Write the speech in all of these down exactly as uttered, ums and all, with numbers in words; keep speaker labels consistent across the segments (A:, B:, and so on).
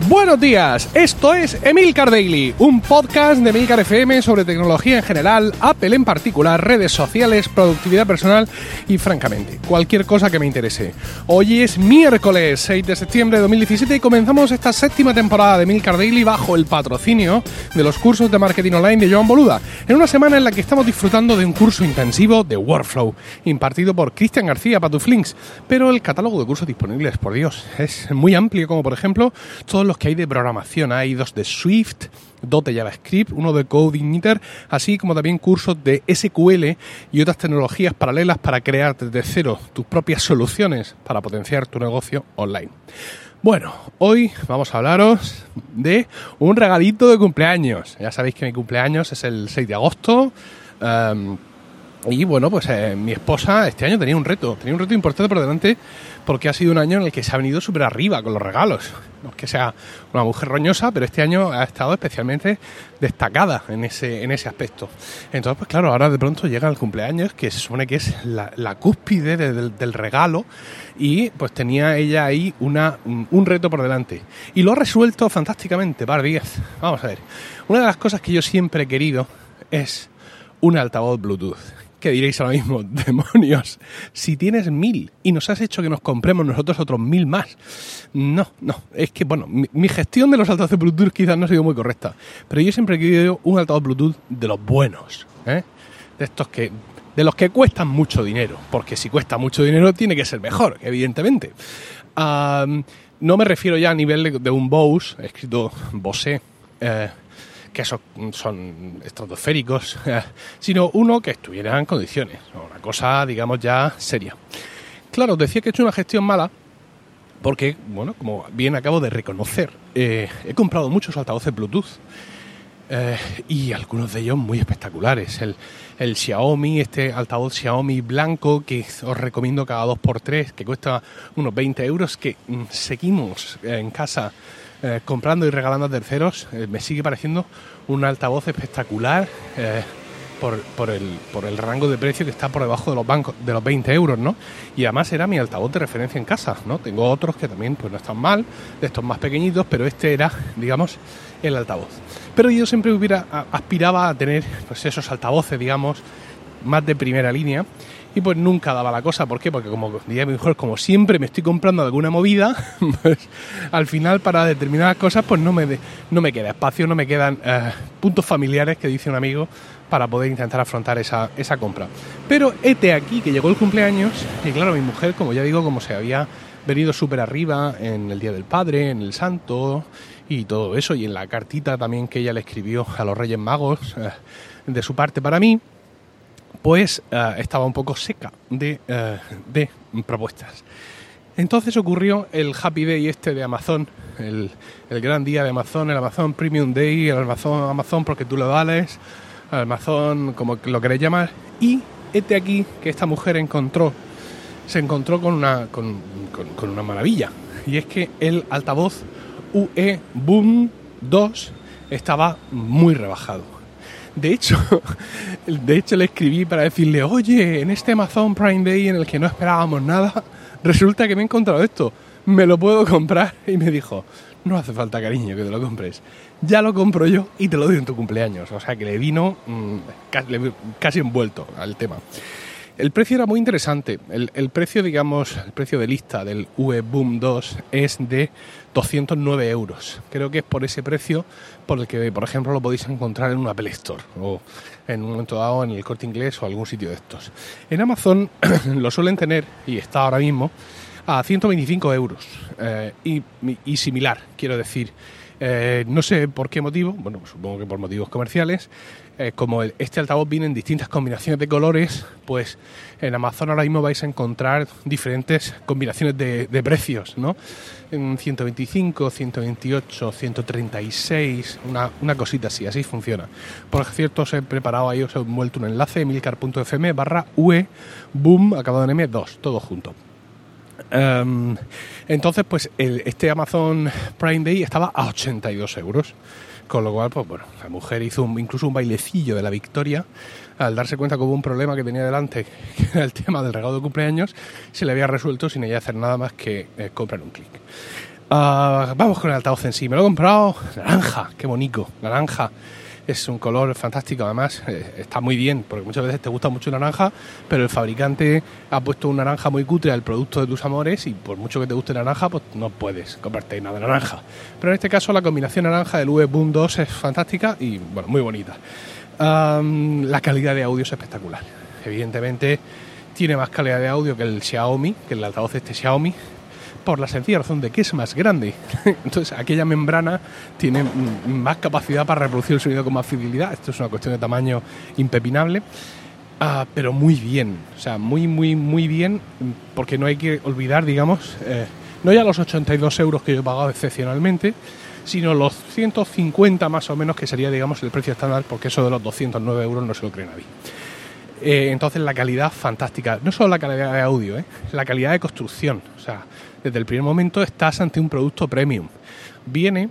A: Buenos días, esto es Emilcar Daily, un podcast de Emilcar F M sobre tecnología en general, Apple en particular, redes sociales, productividad personal y, francamente, cualquier cosa que me interese. Hoy es miércoles seis de septiembre de dos mil diecisiete y comenzamos esta séptima temporada de Emilcar Daily bajo el patrocinio de los cursos de marketing online de Joan Boluda, en una semana en la que estamos disfrutando de un curso intensivo de Workflow, impartido por Cristian García Patuflinks, pero el catálogo de cursos disponibles, por Dios, es muy amplio, como por ejemplo todos los que hay de programación. Hay dos de Swift, dos de JavaScript, uno de CodeIgniter, así como también cursos de S Q L y otras tecnologías paralelas para crear desde cero tus propias soluciones para potenciar tu negocio online. Bueno, hoy vamos a hablaros de un regalito de cumpleaños. Ya sabéis que mi cumpleaños es el seis de agosto. Um, Y bueno, pues eh, mi esposa este año tenía un reto, tenía un reto importante por delante porque ha sido un año en el que se ha venido súper arriba con los regalos. No es que sea una mujer roñosa, pero este año ha estado especialmente destacada en ese, en ese aspecto. Entonces, pues claro, ahora de pronto llega el cumpleaños, que se supone que es la, la cúspide de, de, del regalo, y pues tenía ella ahí una, un, un reto por delante. Y lo ha resuelto fantásticamente, par días. Vamos a ver, una de las cosas que yo siempre he querido es un altavoz Bluetooth. ¿Qué diréis ahora mismo? ¡Demonios! Si tienes mil y nos has hecho que nos compremos nosotros otros mil más. No, no. Es que, bueno, mi, mi gestión de los altavoces Bluetooth quizás no ha sido muy correcta. Pero yo siempre he querido un altavoz Bluetooth de los buenos, ¿eh? De estos que... de los que cuestan mucho dinero. Porque si cuesta mucho dinero tiene que ser mejor, evidentemente. Um, no me refiero ya a nivel de, de un Bose, he escrito Bose, eh, que esos son estratosféricos, eh, sino uno que estuviera en condiciones, una cosa, digamos, ya seria. Claro, decía que he hecho una gestión mala porque, bueno, como bien acabo de reconocer, eh, he comprado muchos altavoces Bluetooth eh, y algunos de ellos muy espectaculares. El, el Xiaomi, este altavoz Xiaomi blanco que os recomiendo cada dos por tres, que cuesta unos veinte euros, que mm, seguimos en casa Eh, comprando y regalando a terceros, eh, me sigue pareciendo un altavoz espectacular eh, por, por, el, por el rango de precio que está por debajo de los bancos de los veinte euros, ¿no? Y además era mi altavoz de referencia en casa, ¿no? Tengo otros que también pues no están mal, de estos más pequeñitos, pero este era, digamos, el altavoz. Pero yo siempre hubiera aspiraba a tener pues esos altavoces, digamos, más de primera línea. Y pues nunca daba la cosa. ¿Por qué? Porque como diría mi mujer, como siempre me estoy comprando alguna movida, pues al final para determinadas cosas pues no me, de, no me queda espacio, no me quedan eh, puntos familiares, que dice un amigo, para poder intentar afrontar esa, esa compra. Pero hete aquí que llegó el cumpleaños y claro, mi mujer, como ya digo, como se había venido súper arriba en el Día del Padre, en el Santo y todo eso, y en la cartita también que ella le escribió a los Reyes Magos eh, de su parte para mí, pues uh, estaba un poco seca de, uh, de propuestas. Entonces ocurrió el Happy Day este de Amazon, el, el gran día de Amazon, el Amazon Premium Day, el Amazon, Amazon porque tú lo vales, el Amazon como lo queréis llamar, y este aquí que esta mujer encontró, se encontró con una, con, con, con una maravilla, y es que el altavoz U E Boom dos estaba muy rebajado. De hecho, de hecho le escribí para decirle, oye, en este Amazon Prime Day en el que no esperábamos nada, resulta que me he encontrado esto, ¿me lo puedo comprar? Y me dijo, no hace falta, cariño, que te lo compres, ya lo compro yo y te lo doy en tu cumpleaños. O sea que le vino mmm, casi, casi envuelto al tema. El precio era muy interesante. El, el precio, digamos, el precio de lista del U E Boom dos es de doscientos nueve euros. Creo que es por ese precio por el que, por ejemplo, lo podéis encontrar en una Apple Store o en un momento dado en el Corte Inglés o algún sitio de estos. En Amazon lo suelen tener, y está ahora mismo, a ciento veinticinco euros. Eh, y, y similar, quiero decir. Eh, no sé por qué motivo, bueno, supongo que por motivos comerciales. Eh, como el, este altavoz viene en distintas combinaciones de colores, pues en Amazon ahora mismo vais a encontrar diferentes combinaciones de, de precios, ¿no? En ciento veinticinco, ciento veintiocho, ciento treinta y seis, una, una cosita así, así funciona. Por cierto, os he preparado ahí, os he vuelto un enlace, emilcar.fm barra UE Boom, acabado en M dos, todo junto. Um, entonces, pues el, este Amazon Prime Day estaba a ochenta y dos euros. Con lo cual, pues bueno, la mujer hizo un, incluso un bailecillo de la victoria al darse cuenta que hubo un problema que tenía delante, que era el tema del regalo de cumpleaños, se le había resuelto sin ella hacer nada más que eh, comprar un clic. Uh, vamos con el altavoz en sí. Me lo he comprado naranja, qué bonito, naranja. Es un color fantástico, además eh, está muy bien, porque muchas veces te gusta mucho el naranja, pero el fabricante ha puesto un naranja muy cutre al producto de tus amores y por mucho que te guste el naranja, pues no puedes comprarte nada de naranja. Pero en este caso la combinación naranja del U V Boom dos es fantástica y bueno, muy bonita. Um, la calidad de audio es espectacular. Evidentemente tiene más calidad de audio que el Xiaomi, que el altavoz este Xiaomi, por la sencilla razón de que es más grande. Entonces aquella membrana tiene más capacidad para reproducir el sonido con más fidelidad. Esto es una cuestión de tamaño impepinable, uh, pero muy bien, o sea, muy muy muy bien, porque no hay que olvidar, digamos, eh, no ya los ochenta y dos euros que yo he pagado excepcionalmente, sino los ciento cincuenta más o menos, que sería, digamos, el precio estándar, porque eso de los doscientos nueve euros no se lo cree nadie. Eh, entonces la calidad fantástica, no solo la calidad de audio, eh, la calidad de construcción, o sea, desde el primer momento estás ante un producto premium. Viene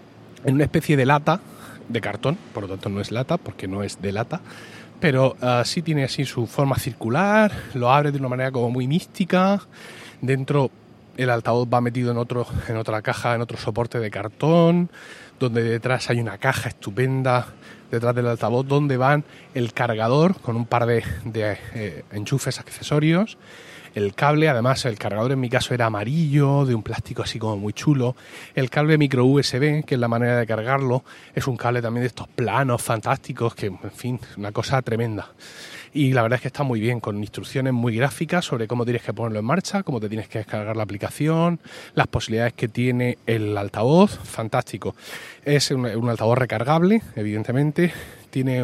A: en una especie de lata de cartón, por lo tanto no es lata porque no es de lata, pero uh, sí tiene así su forma circular, lo abre de una manera como muy mística. Dentro el altavoz va metido en otro, en otra caja, en otro soporte de cartón, donde detrás hay una caja estupenda detrás del altavoz, donde van el cargador con un par de, de eh, enchufes accesorios, el cable, además el cargador en mi caso era amarillo, de un plástico así como muy chulo, el cable micro U S B, que es la manera de cargarlo, es un cable también de estos planos fantásticos, que en fin, una cosa tremenda. Y la verdad es que está muy bien, con instrucciones muy gráficas sobre cómo tienes que ponerlo en marcha, cómo te tienes que descargar la aplicación, las posibilidades que tiene el altavoz, fantástico. Es un, un altavoz recargable, evidentemente, tiene...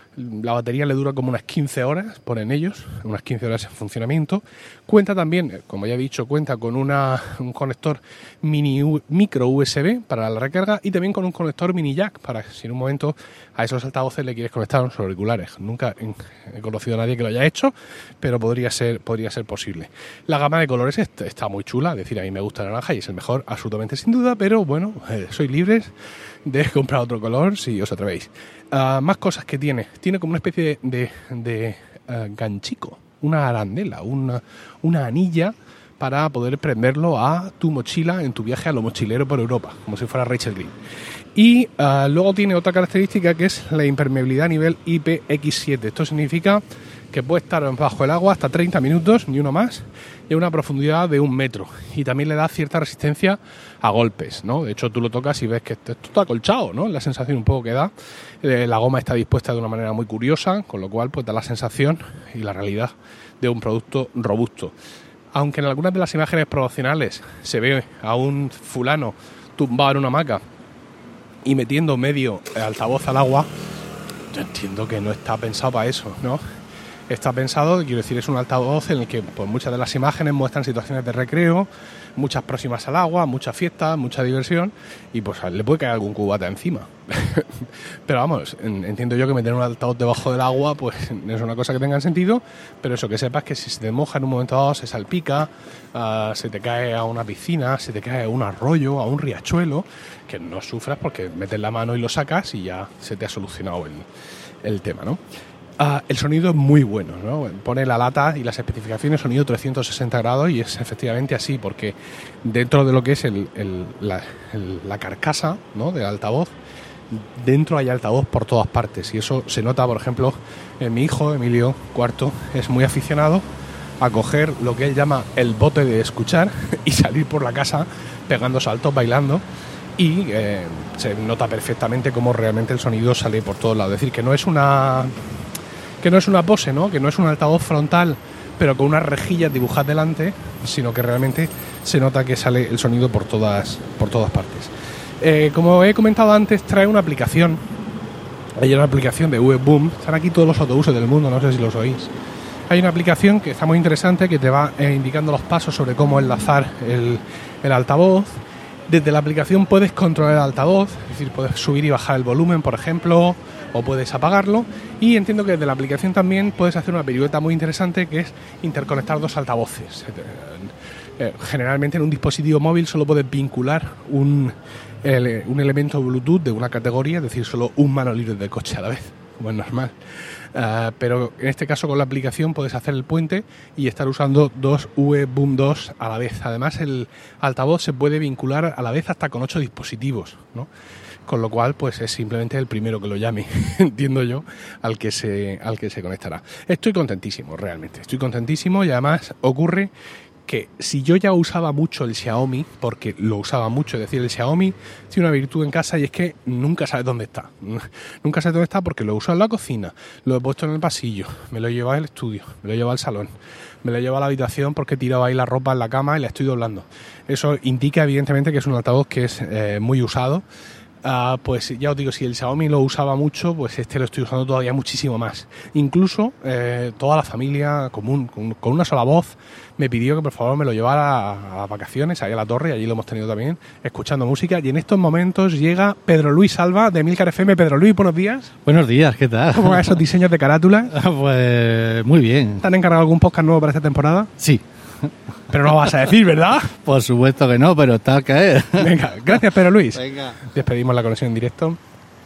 A: La batería le dura como unas quince horas, ponen ellos, unas quince horas en funcionamiento. Cuenta también, como ya he dicho, cuenta con una, un conector mini U, micro U S B para la recarga y también con un conector mini jack para si en un momento a esos altavoces le quieres conectar unos auriculares. Nunca he conocido a nadie que lo haya hecho, pero podría ser, podría ser posible. La gama de colores está muy chula, es decir, a mí me gusta el naranja y es el mejor, absolutamente sin duda, pero bueno, eh, sois libres de comprar otro color si os atrevéis. Uh, más cosas que tiene. Tiene como una especie de, de, de uh, ganchico, una arandela, una, una anilla para poder prenderlo a tu mochila en tu viaje a lo mochilero por Europa, como si fuera Rachel Green. Y uh, luego tiene otra característica que es la impermeabilidad a nivel I P X siete. Esto significa que puede estar bajo el agua hasta treinta minutos, ni uno más, y a una profundidad de un metro. Y también le da cierta resistencia a golpes, ¿no? De hecho, tú lo tocas y ves que esto está acolchado, ¿no? La sensación un poco que da. Eh, la goma está dispuesta de una manera muy curiosa, con lo cual pues da la sensación y la realidad de un producto robusto. Aunque en algunas de las imágenes promocionales se ve a un fulano tumbado en una hamaca y metiendo medio altavoz al agua, yo entiendo que no está pensado para eso, ¿no? Está pensado, quiero decir, es un altavoz en el que pues, muchas de las imágenes muestran situaciones de recreo, muchas próximas al agua, muchas fiestas, mucha diversión y pues le puede caer algún cubata encima. Pero vamos, entiendo yo que meter un altavoz debajo del agua pues no es una cosa que tenga sentido, pero eso, que sepas que si se te moja en un momento dado, se salpica, uh, se te cae a una piscina, se te cae a un arroyo, a un riachuelo, que no sufras porque metes la mano y lo sacas y ya se te ha solucionado el, el tema, ¿no? Uh, el sonido es muy bueno, ¿no? Pone la lata y las especificaciones sonido trescientos sesenta grados y es efectivamente así, porque dentro de lo que es el, el, la, el, la carcasa, ¿no? del altavoz, dentro hay altavoz por todas partes y eso se nota, por ejemplo, en mi hijo, Emilio Cuarto, es muy aficionado a coger lo que él llama el bote de escuchar y salir por la casa pegando saltos, bailando. Y eh, se nota perfectamente cómo realmente el sonido sale por todos lados. Es decir, que no es una... que no es una pose, ¿no? Que no es un altavoz frontal, pero con unas rejillas dibujadas delante, sino que realmente se nota que sale el sonido por todas, por todas partes. Eh, como he comentado antes, trae una aplicación. Hay una aplicación de U V Boom. Están aquí todos los autobuses del mundo, no sé si los oís. Hay una aplicación que está muy interesante, que te va eh, indicando los pasos sobre cómo enlazar el, el altavoz. Desde la aplicación puedes controlar el altavoz, es decir, puedes subir y bajar el volumen, por ejemplo, o puedes apagarlo. Y entiendo que desde la aplicación también puedes hacer una pirueta muy interesante, que es interconectar dos altavoces. Generalmente en un dispositivo móvil solo puedes vincular un, el, un elemento Bluetooth de una categoría, es decir, solo un mano libre del coche a la vez. como es normal. Uh, pero en este caso con la aplicación puedes hacer el puente y estar usando dos U E Boom dos a la vez. Además el altavoz se puede vincular a la vez hasta con ocho dispositivos, ¿no? Con lo cual pues es simplemente el primero que lo llame, entiendo yo, al que se al que se conectará. Estoy contentísimo, realmente, estoy contentísimo y además ocurre que si yo ya usaba mucho el Xiaomi, porque lo usaba mucho, es decir, el Xiaomi tiene una virtud en casa y es que nunca sabes dónde está. Nunca sabes dónde está porque lo he usado en la cocina, lo he puesto en el pasillo, me lo he llevado al estudio, me lo he llevado al salón, me lo he llevado a la habitación porque he tirado ahí la ropa en la cama y la estoy doblando. Eso indica evidentemente que es un altavoz que es eh, muy usado. Uh, pues ya os digo, si el Xiaomi lo usaba mucho, pues este lo estoy usando todavía muchísimo más. Incluso eh, toda la familia común, con, con una sola voz, me pidió que por favor me lo llevara a, a vacaciones, ahí a la Torre, y allí lo hemos tenido también, escuchando música. Y en estos momentos llega Pedro Luis Alba de Emilcar F M. Pedro Luis, buenos días.
B: Buenos días, ¿qué tal?
A: ¿Cómo van esos diseños de carátula?
B: Pues muy bien.
A: ¿Te han encargado algún podcast nuevo para esta temporada?
B: Sí.
A: Pero no lo vas a decir, ¿verdad?
B: Por supuesto que no, pero está al caer.
A: Venga, gracias Pedro Luis.
B: Venga.
A: Despedimos la conexión en directo.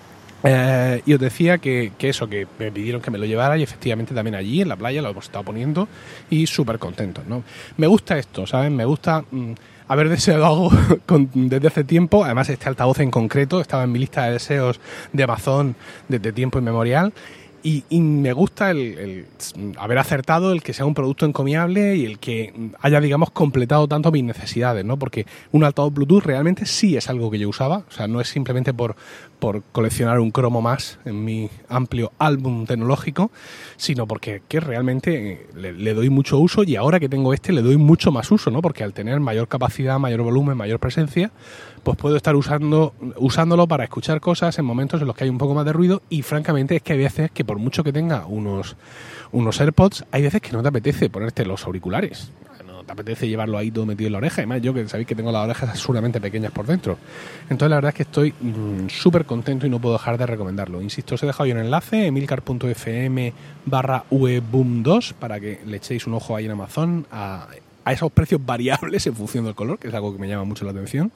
A: Eh, y os decía que, que eso, que me pidieron que me lo llevara y efectivamente también allí en la playa lo hemos estado poniendo y súper contentos, ¿no? Me gusta esto, ¿sabes? Me gusta mmm, haber deseado algo con, desde hace tiempo. Además este altavoz en concreto estaba en mi lista de deseos de Amazon desde tiempo inmemorial. Y, y me gusta el, el haber acertado, el que sea un producto encomiable y el que haya, digamos, completado tanto mis necesidades, ¿no? Porque un altavoz Bluetooth realmente sí es algo que yo usaba, o sea, no es simplemente por, por coleccionar un cromo más en mi amplio álbum tecnológico, sino porque que realmente le, le doy mucho uso y ahora que tengo este le doy mucho más uso, ¿no? Porque al tener mayor capacidad, mayor volumen, mayor presencia, pues puedo estar usando usándolo para escuchar cosas en momentos en los que hay un poco más de ruido y francamente es que hay veces que por mucho que tenga unos, unos AirPods, hay veces que no te apetece ponerte los auriculares. No te apetece llevarlo ahí todo metido en la oreja. Además, yo que sabéis que tengo las orejas absurdamente pequeñas por dentro. Entonces, la verdad es que estoy mmm, súper contento y no puedo dejar de recomendarlo. Insisto, os he dejado ahí un enlace, emilcar.fm barra ueboom dos, para que le echéis un ojo ahí en Amazon a, a esos precios variables en función del color, que es algo que me llama mucho la atención.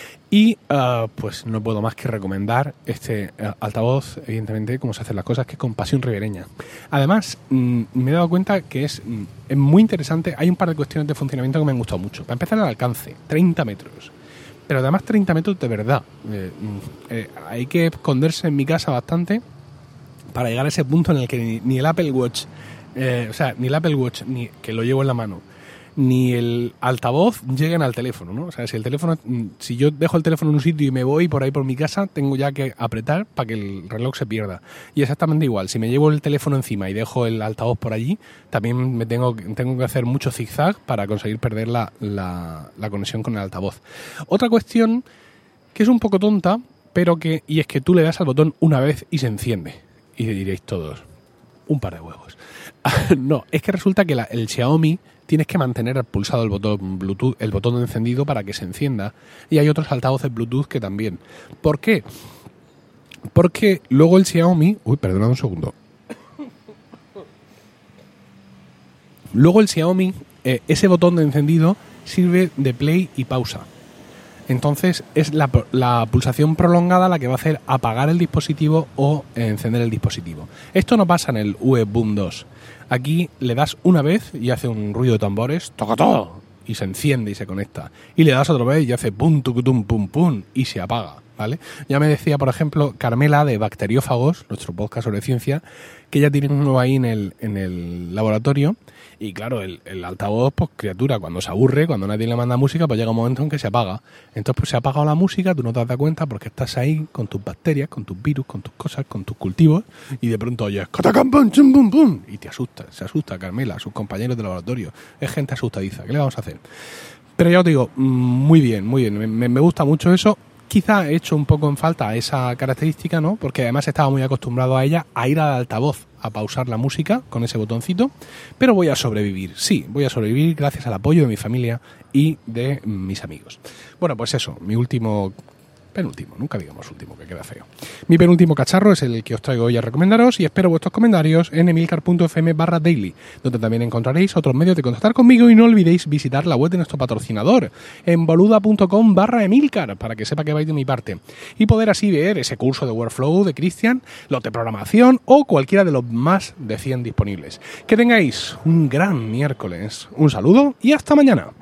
A: Y uh, pues no puedo más que recomendar este uh, altavoz, evidentemente, como se hacen las cosas, que es con pasión ribereña. Además, mmm, me he dado cuenta que es, mmm, es muy interesante. Hay un par de cuestiones de funcionamiento que me han gustado mucho. Para empezar, el alcance, treinta metros. Pero además treinta metros de verdad. Eh, eh, hay que esconderse en mi casa bastante para llegar a ese punto en el que ni, ni el Apple Watch, eh, o sea, ni el Apple Watch, ni que lo llevo en la mano, ni el altavoz lleguen al teléfono, ¿no? O sea, si el teléfono, si yo dejo el teléfono en un sitio y me voy por ahí por mi casa, tengo ya que apretar para que el reloj se pierda. Y exactamente igual, si me llevo el teléfono encima y dejo el altavoz por allí, también me tengo, tengo que hacer mucho zigzag para conseguir perder la, la, la conexión con el altavoz. Otra cuestión que es un poco tonta, pero que, y es que tú le das al botón una vez y se enciende. Y diréis todos, un par de huevos. No, es que resulta que la, el Xiaomi tienes que mantener pulsado el botón Bluetooth, el botón de encendido para que se encienda. Y hay otros altavoces Bluetooth que también. ¿Por qué? Porque luego el Xiaomi... Uy, perdonad un segundo. Luego el Xiaomi, eh, ese botón de encendido sirve de play y pausa. Entonces es la, la pulsación prolongada la que va a hacer apagar el dispositivo o encender el dispositivo. Esto no pasa en el U E Boom dos. Aquí le das una vez y hace un ruido de tambores, toca todo, y se enciende y se conecta. Y le das otra vez y hace pum, tucutum, pum, pum, y se apaga, ¿vale? Ya me decía, por ejemplo, Carmela de Bacteriófagos, nuestro podcast sobre ciencia, que ella tiene uno ahí en el, en el laboratorio. Y claro, el, el altavoz, pues criatura, cuando se aburre, cuando nadie le manda música, pues llega un momento en que se apaga. Entonces, pues se ha apagado la música, tú no te das cuenta porque estás ahí con tus bacterias, con tus virus, con tus cosas, con tus cultivos, y de pronto oyes ¡catacam, pum, chum, pum, pum! Y te asusta, se asusta Carmela, sus compañeros de laboratorio. Es gente asustadiza, ¿qué le vamos a hacer? Pero ya os digo, muy bien, muy bien, me, me gusta mucho eso. Quizá he hecho un poco en falta esa característica, ¿no? Porque además estaba muy acostumbrado a ella, a ir al altavoz, a pausar la música con ese botoncito, pero voy a sobrevivir, sí, voy a sobrevivir gracias al apoyo de mi familia y de mis amigos. Bueno, pues eso, mi último Penúltimo, nunca digamos último, que queda feo. Mi penúltimo cacharro es el que os traigo hoy a recomendaros y espero vuestros comentarios en emilcar.fm barra daily, donde también encontraréis otros medios de contactar conmigo y no olvidéis visitar la web de nuestro patrocinador en boluda.com barra emilcar para que sepa que vais de mi parte y poder así ver ese curso de Workflow de Cristian, los de programación o cualquiera de los más de cien disponibles. Que tengáis un gran miércoles, un saludo y hasta mañana.